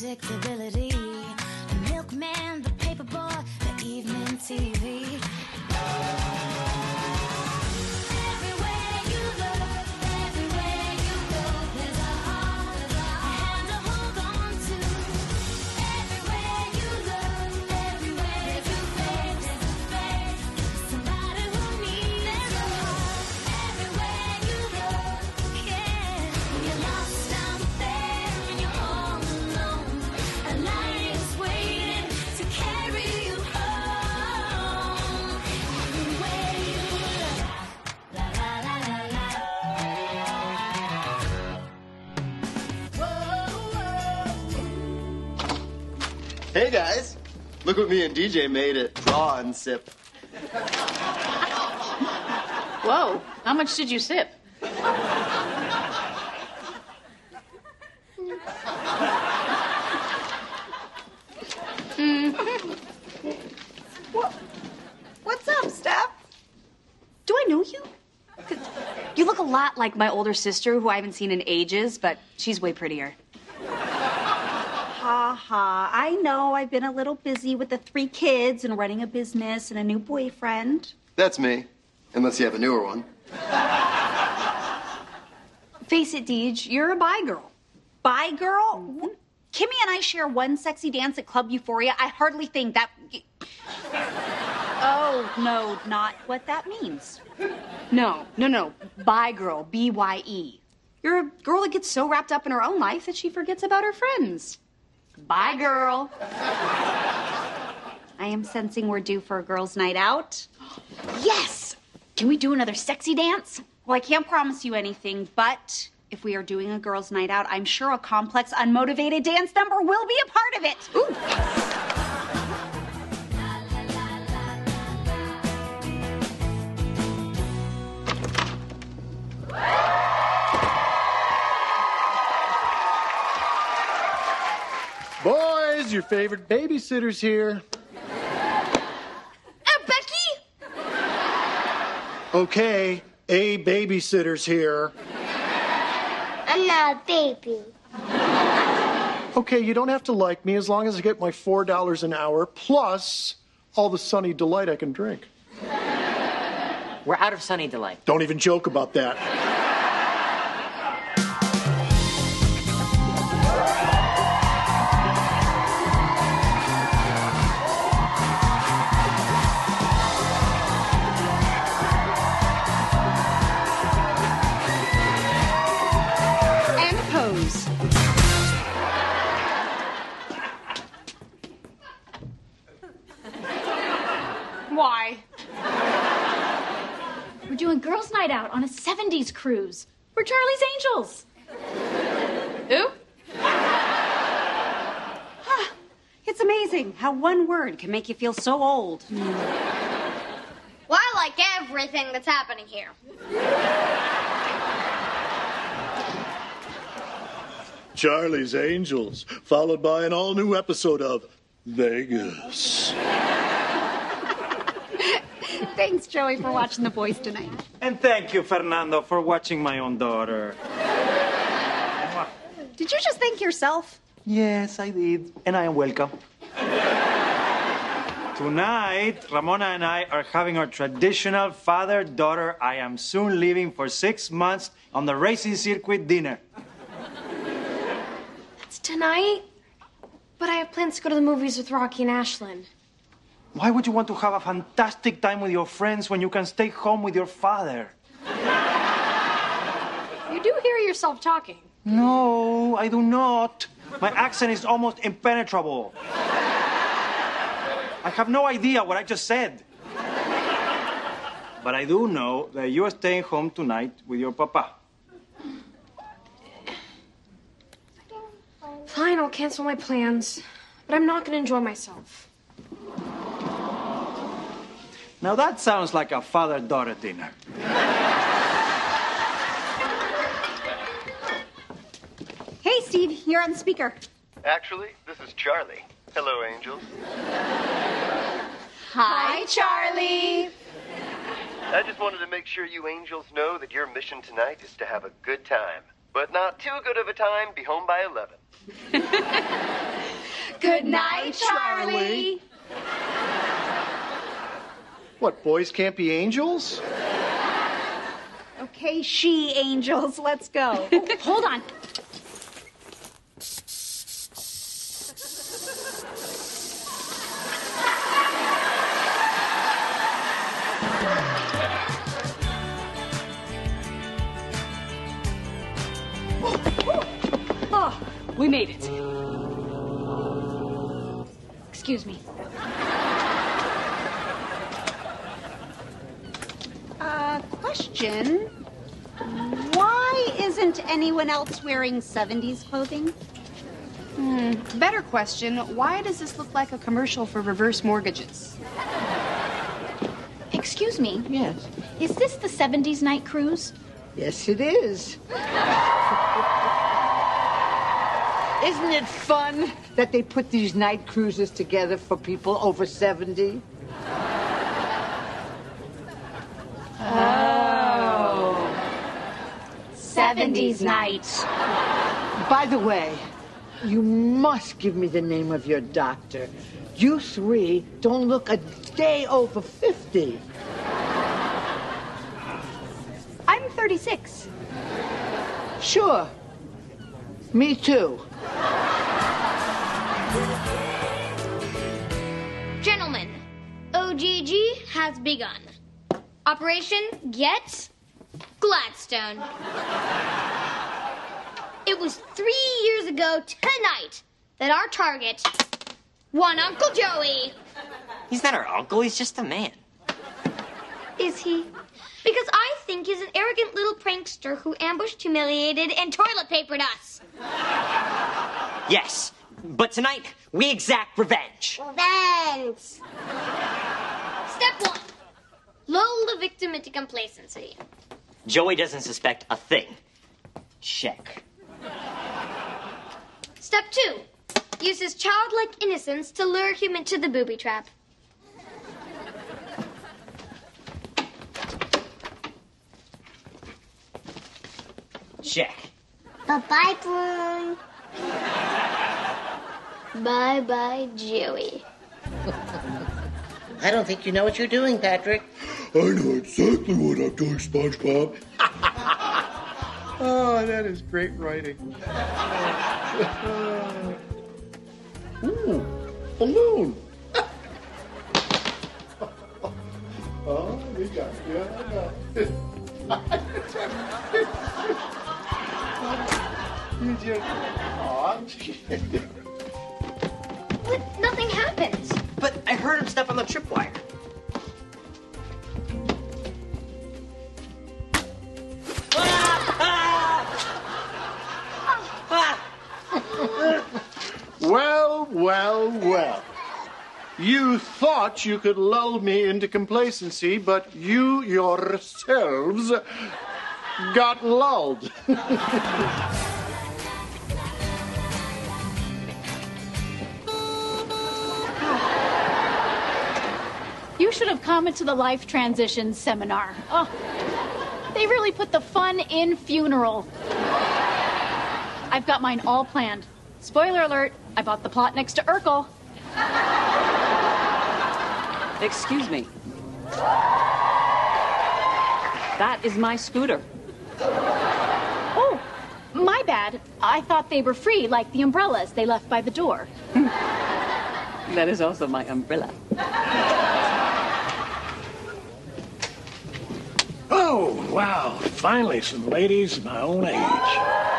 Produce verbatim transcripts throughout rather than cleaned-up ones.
predictability. The milkman, the paperboy, the evening T V. Hey guys, look what me and D J made at Draw and Sip. Whoa, how much did you sip? mm. What? What's up, Steph? Do I know you? You look a lot like my older sister, who I haven't seen in ages, but she's way prettier. Ha ha. I know I've been a little busy with the three kids and running a business and a new boyfriend. That's me, unless you have a newer one. Face it, Deej, you're a bi girl. Bi girl? Mm-hmm. Kimmy and I share one sexy dance at Club Euphoria. I hardly think that... Oh, no, not what that means. No, no, no. Bi girl, B Y E. You're a girl that gets so wrapped up in her own life that she forgets about her friends. Bye, girl. I am sensing we're due for a girls' night out. Yes! Can we do another sexy dance? Well, I can't promise you anything, but if we are doing a girls' night out, I'm sure a complex, unmotivated dance number will be a part of it. Ooh. Boys, your favorite babysitter's here. Uh, Becky? Okay, a babysitter's here. I'm not a baby. Okay, you don't have to like me as long as I get my four dollars an hour plus all the Sunny Delight I can drink. We're out of Sunny Delight. Don't even joke about that. Why? We're doing girls' night out on a seventies cruise. We're Charlie's Angels. Who? Huh. It's amazing how one word can make you feel so old. Well, I like everything that's happening here. Charlie's Angels, followed by an all-new episode of Vegas. Thanks, Joey, for watching The Boys tonight. And thank you, Fernando, for watching my own daughter. Did you just thank yourself? Yes, I did. And I am welcome. Tonight, Ramona and I are having our traditional father-daughter I am soon leaving for six months on the racing circuit dinner. It's tonight? But I have plans to go to the movies with Rocky and Ashlyn. Why would you want to have a fantastic time with your friends when you can stay home with your father? You do hear yourself talking. No, I do not. My accent is almost impenetrable. I have no idea what I just said. But I do know that you are staying home tonight with your papa. Fine, I'll cancel my plans. But I'm not going to enjoy myself. Now that sounds like a father-daughter dinner. Hey, Steve, you're on speaker. Actually, this is Charlie. Hello, Angels. Hi, Charlie. I just wanted to make sure you Angels know that your mission tonight is to have a good time. But not too good of a time, be home by eleven. Good night, Charlie. What, boys can't be angels? Okay, she angels, let's go. Oh, hold on. Oh, we made it. Excuse me. Uh, question. Why isn't anyone else wearing seventies clothing? Hmm, better question. Why does this look like a commercial for reverse mortgages? Excuse me. Yes. Is this the seventies night cruise? Yes, it is. Isn't it fun that they put these night cruises together for people over seventy? Oh. seventies night. By the way, you must give me the name of your doctor. You three don't look a day over fifty. I'm thirty-six. Sure. Me too. Gentlemen, O G G has begun. Operation Get Gladstone. It was three years ago tonight that our target won Uncle Joey. He's not our uncle, he's just a man. Is he? Because I think he's an arrogant little prankster who ambushed, humiliated, and toilet papered us. Yes, but tonight we exact revenge. Revenge. Step one. Lull the victim into complacency. Joey doesn't suspect a thing. Check. Step two. Use his childlike innocence to lure him into the booby trap. Check. Bye-bye, Broom. Bye-bye, Joey. I don't think you know what you're doing, Patrick. I know exactly what I'm doing, SpongeBob. Oh, that is great writing. Ooh, balloon. Oh, we got yeah, I You just, oh, But nothing happens. But I heard him step on the tripwire. Well, well, well. You thought you could lull me into complacency, but you yourselves got lulled. You should have come to the life transition seminar. Oh, they really put the fun in funeral. I've got mine all planned. Spoiler alert, I bought the plot next to Urkel. Excuse me. That is my scooter. Oh, my bad. I thought they were free, like the umbrellas they left by the door. That is also my umbrella. Oh, wow. Finally, some ladies my own age.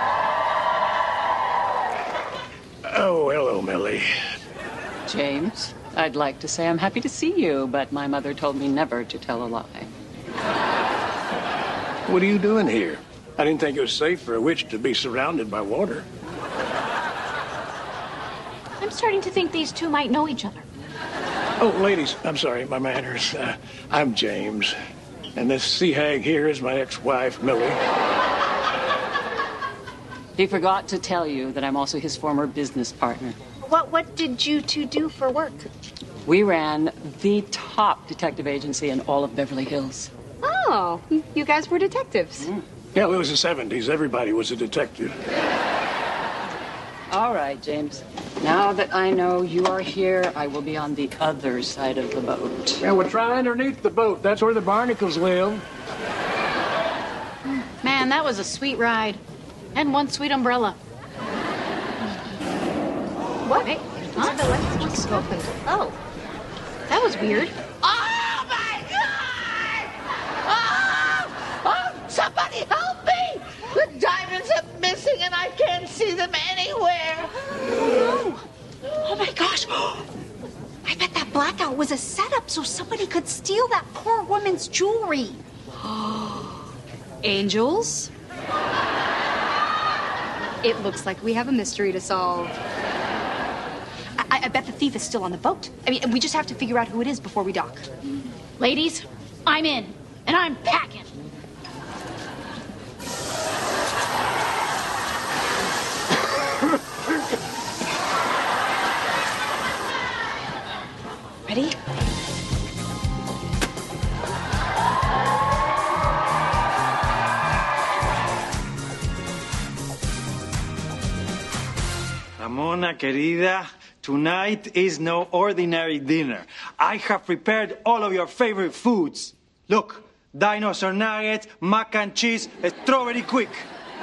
Oh, hello, Millie. James, I'd like to say I'm happy to see you, but my mother told me never to tell a lie. What are you doing here? I didn't think it was safe for a witch to be surrounded by water. I'm starting to think these two might know each other. Oh, ladies, I'm sorry, my manners. Uh, I'm James. And this sea hag here is my ex-wife, Millie. He forgot to tell you that I'm also his former business partner. What what did you two do for work? We ran the top detective agency in all of Beverly Hills. Oh, you guys were detectives. Mm. Yeah, well, it was the seventies. Everybody was a detective. All All right, James. Now that I know you are here, I will be on the other side of the boat. Yeah, we'll try underneath the boat. That's where the barnacles live. Man, that was a sweet ride. And one sweet umbrella. What? Hey, huh? The lights just opened. Oh. That was weird. Oh, my God! Oh! Oh, somebody help me! The diamonds are missing and I can't see them anywhere. Oh, no. Oh, my gosh. I bet that blackout was a setup so somebody could steal that poor woman's jewelry. Angels? It looks like we have a mystery to solve. I, I bet the thief is still on the boat. I mean, we just have to figure out who it is before we dock. Ladies, I'm in, and I'm packing. Ready? Ramona, querida, tonight is no ordinary dinner. I have prepared all of your favorite foods. Look, dinosaur nuggets, mac and cheese, strawberry quick.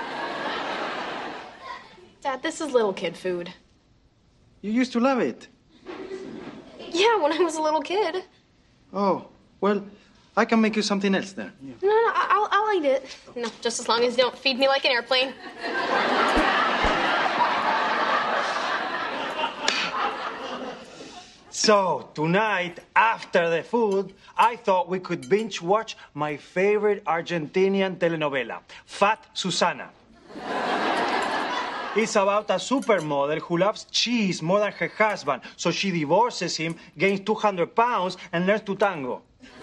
Dad, this is little kid food. You used to love it. Yeah, when I was a little kid. Oh, well, I can make you something else then. Yeah. No, no, I'll, I'll eat it. No, just as long as you don't feed me like an airplane. So, tonight, after the food, I thought we could binge watch my favorite Argentinian telenovela, Fat Susana. It's about a supermodel who loves cheese more than her husband, so she divorces him, gains two hundred pounds, and learns to tango.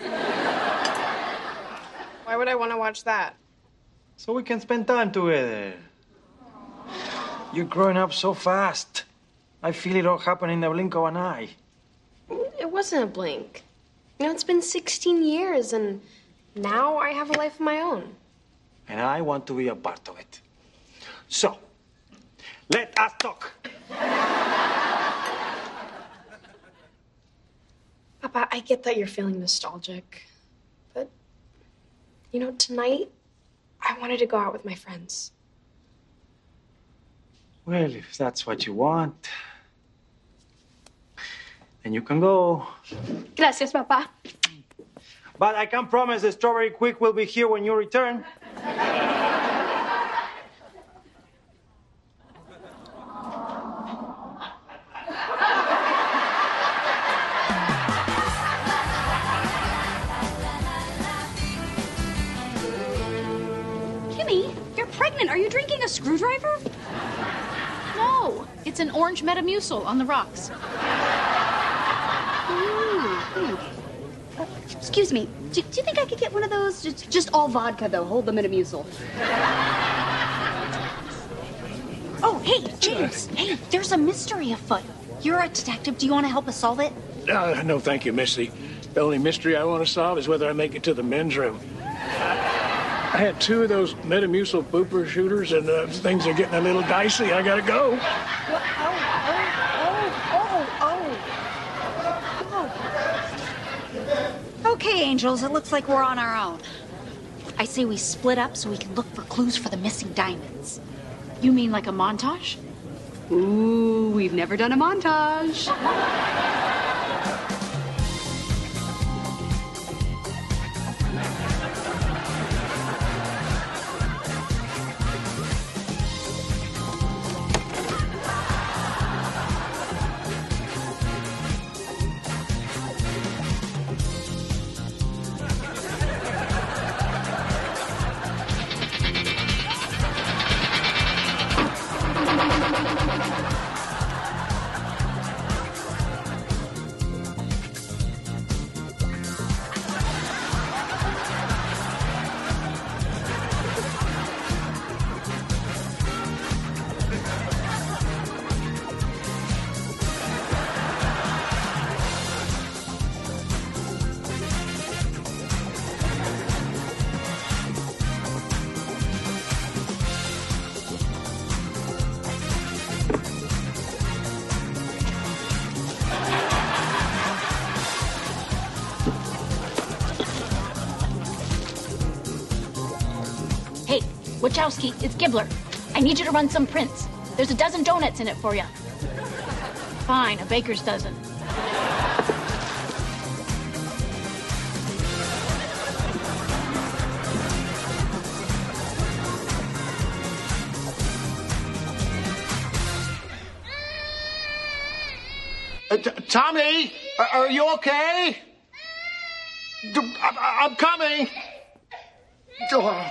Why would I want to watch that? So we can spend time together. You're growing up so fast. I feel it all happen in the blink of an eye. It wasn't a blink. You know, it's been sixteen years, and now I have a life of my own. And I want to be a part of it. So, let us talk. Papa, I get that you're feeling nostalgic, but, you know, tonight, I wanted to go out with my friends. Well, if that's what you want, then you can go. Gracias, Papa. But I can promise the strawberry quick will be here when you return. Kimmy, you're pregnant. Are you drinking a screwdriver? No, it's an orange Metamucil on the rocks. Mm. Uh, excuse me. Do, do you think I could get one of those? Just, just all vodka, though. Hold the Metamucil. Oh, hey, James. Hey, there's a mystery afoot. You're a detective. Do you want to help us solve it? Uh, no, thank you, Missy. The only mystery I want to solve is whether I make it to the men's room. I had two of those Metamucil pooper shooters, and uh, things are getting a little dicey. I gotta go. Okay, Angels, it looks like we're on our own. I say we split up so we can look for clues for the missing diamonds. You mean like a montage? Ooh, we've never done a montage. Wachowski, it's Gibbler. I need you to run some prints. There's a dozen donuts in it for you. Fine, a baker's dozen. Uh, t- Tommy, are, are you okay? D- I- I'm coming. Oh.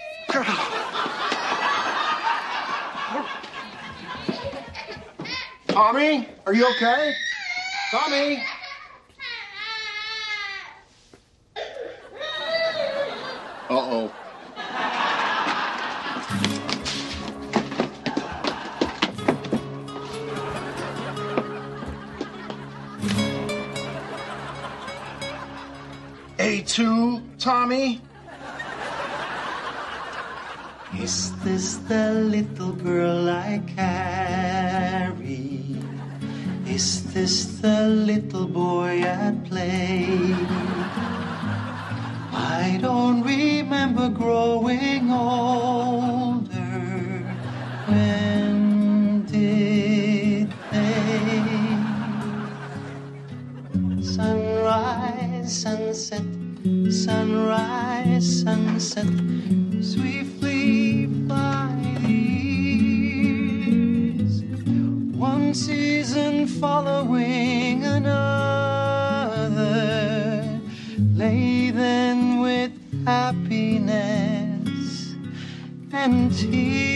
Tommy, are you okay? Tommy? Uh-oh. A two, Tommy? Is this the little girl I carry? Is this the little boy I play? I don't remember growing older. When did they? Sunrise, sunset, sunrise, sunset, swiftly fly the years, one season following another, laden with happiness and tears.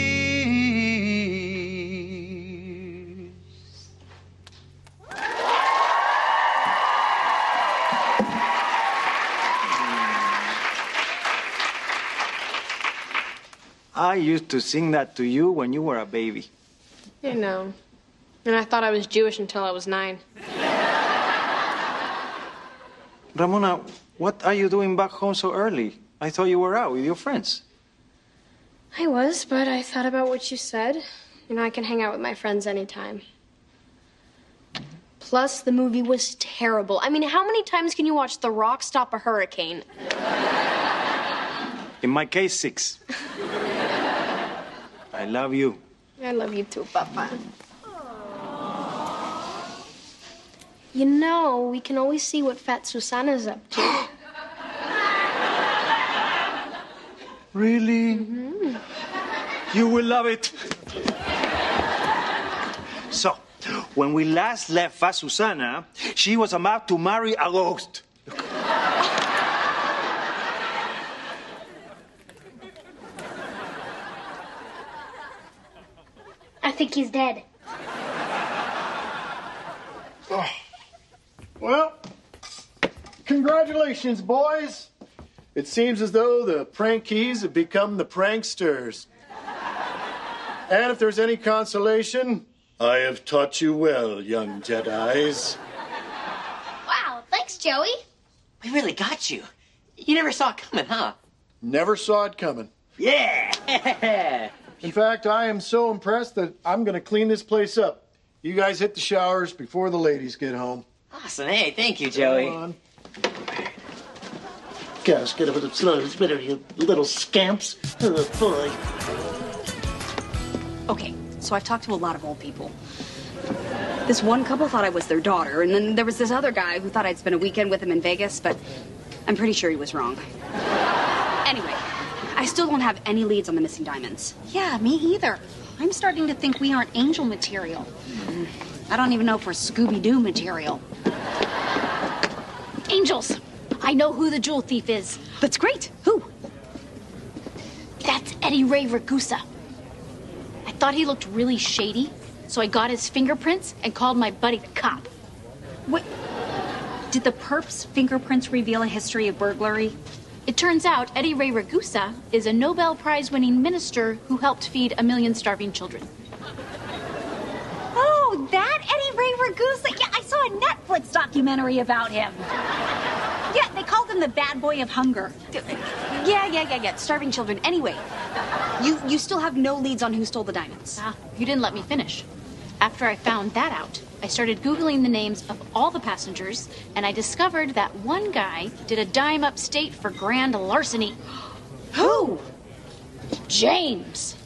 I used to sing that to you when you were a baby. I know. And I thought I was Jewish until I was nine. Ramona, what are you doing back home so early? I thought you were out with your friends. I was, but I thought about what you said. You know, I can hang out with my friends anytime. Plus, the movie was terrible. I mean, how many times can you watch The Rock stop a hurricane? In my case, six. I love you. I love you too, Papa. You know, we can always see what Fat Susana's up to. Really? Mm-hmm. You will love it. So, when we last left Fat Susana, she was about to marry a ghost. I think he's dead. Oh. Well, congratulations, boys. It seems as though the prankies have become the pranksters. And if there's any consolation, I have taught you well, young Jedis. Wow, thanks, Joey. We really got you. You never saw it coming, huh? Never saw it coming. Yeah! In fact, I am so impressed that I'm going to clean this place up. You guys hit the showers before the ladies get home. Awesome. Hey, thank you, Joey. Come on. Gosh, get over the slow, better, you little scamps. Oh, boy. Okay, so I've talked to a lot of old people. This one couple thought I was their daughter, and then there was this other guy who thought I'd spent a weekend with him in Vegas, but I'm pretty sure he was wrong. Anyway, I still don't have any leads on the missing diamonds. Yeah, me either. I'm starting to think we aren't angel material. I don't even know if we're Scooby-Doo material. Angels! I know who the jewel thief is. That's great. Who? That's Eddie Ray Ragusa. I thought he looked really shady, so I got his fingerprints and called my buddy the cop. What? Did the perp's fingerprints reveal a history of burglary? It turns out Eddie Ray Ragusa is a Nobel Prize-winning minister who helped feed a million starving children. Oh, that Eddie Ray Ragusa? Yeah, I saw a Netflix documentary about him. Yeah, they called him the bad boy of hunger. Yeah, yeah, yeah, yeah. Starving children. Anyway, you you still have no leads on who stole the diamonds. Ah, you didn't let me finish. After I found that out, I started Googling the names of all the passengers, and I discovered that one guy did a dime upstate for grand larceny. Who? James!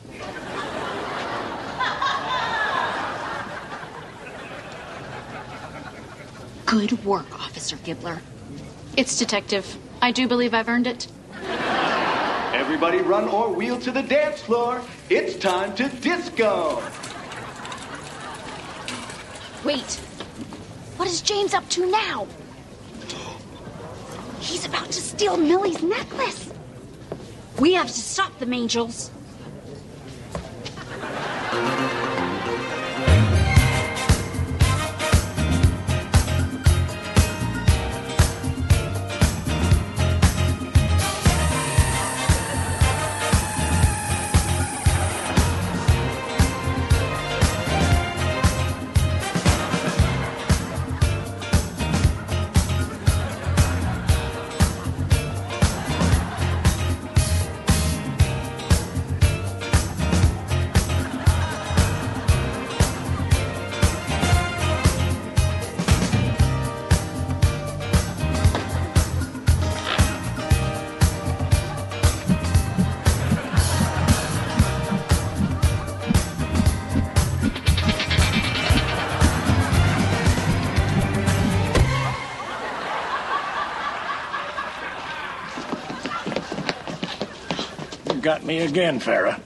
Good work, Officer Gibbler. It's detective. I do believe I've earned it. Everybody run or wheel to the dance floor. It's time to disco. Wait. What is James up to now? He's about to steal Millie's necklace. We have to stop them, Angels. Got me again, Farrah.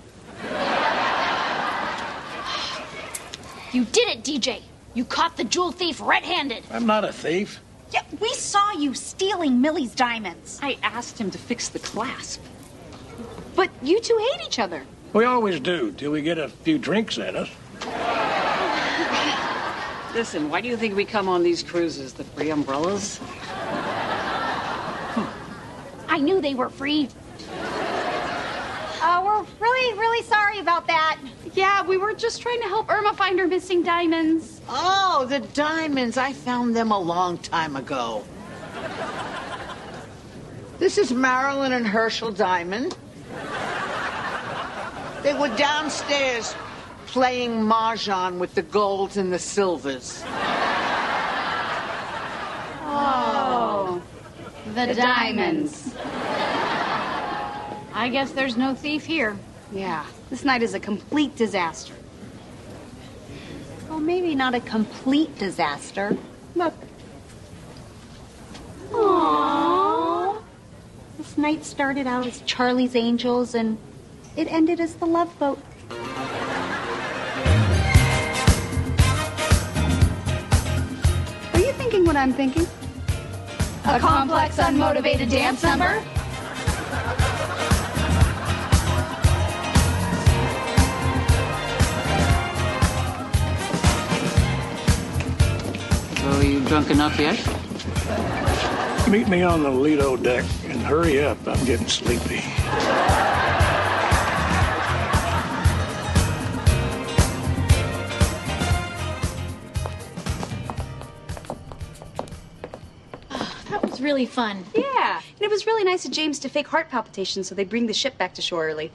You did it, D J. You caught the jewel thief red-handed. I'm not a thief. Yeah, we saw you stealing Millie's diamonds. I asked him to fix the clasp. But you two hate each other. We always do, till we get a few drinks in us. Listen, why do you think we come on these cruises? The free umbrellas? I knew they were free. Uh, we're really, really sorry about that. Yeah, we were just trying to help Irma find her missing diamonds. Oh, the diamonds. I found them a long time ago. This is Marilyn and Herschel Diamond. They were downstairs playing mahjong with the golds and the silvers. Oh, the, The diamonds. I guess there's no thief here. Yeah, this night is a complete disaster. Well, maybe not a complete disaster. Look. Aww. This night started out as Charlie's Angels, and it ended as the Love Boat. Are you thinking what I'm thinking? A complex, unmotivated dance number? So you drunk enough yet? Meet me on the Lido deck and hurry up. I'm getting sleepy. That was really fun. Yeah, and it was really nice of James to fake heart palpitations so they bring the ship back to shore early.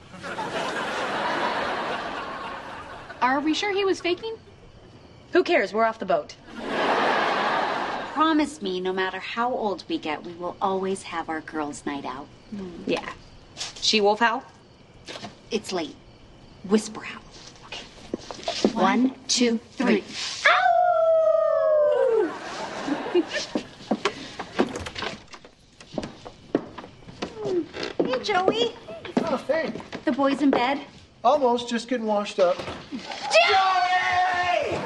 Are we sure he was faking? Who cares? We're off the boat. Promise me, no matter how old we get, we will always have our girls' night out. Yeah. She-wolf howl? It's late. Whisper howl. Okay. One, two, three. Hey, Joey. Oh, hey. The boys in bed? Almost, just getting washed up. Joey!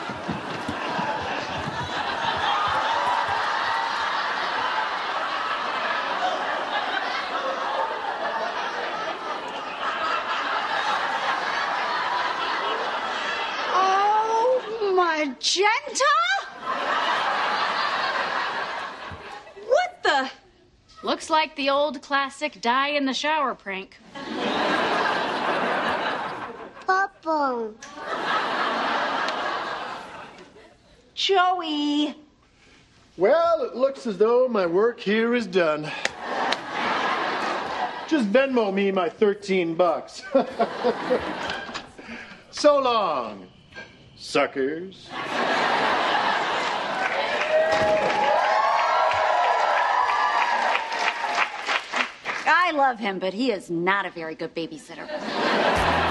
Oh, magenta? What the? Looks like the old classic die in the shower prank. Papa. Joey. Well, it looks as though my work here is done. Just Venmo me my thirteen bucks. So long, suckers. Guys, I love him, but he is not a very good babysitter.